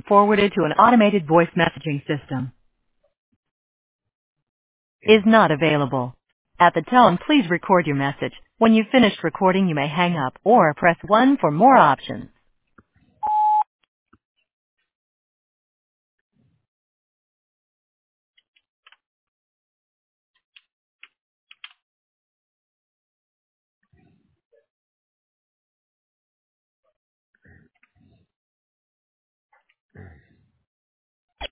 forwarded to an automated voice messaging system. Is not available. At the tone, please record your message. When you've finished recording, you may hang up or press 1 for more options.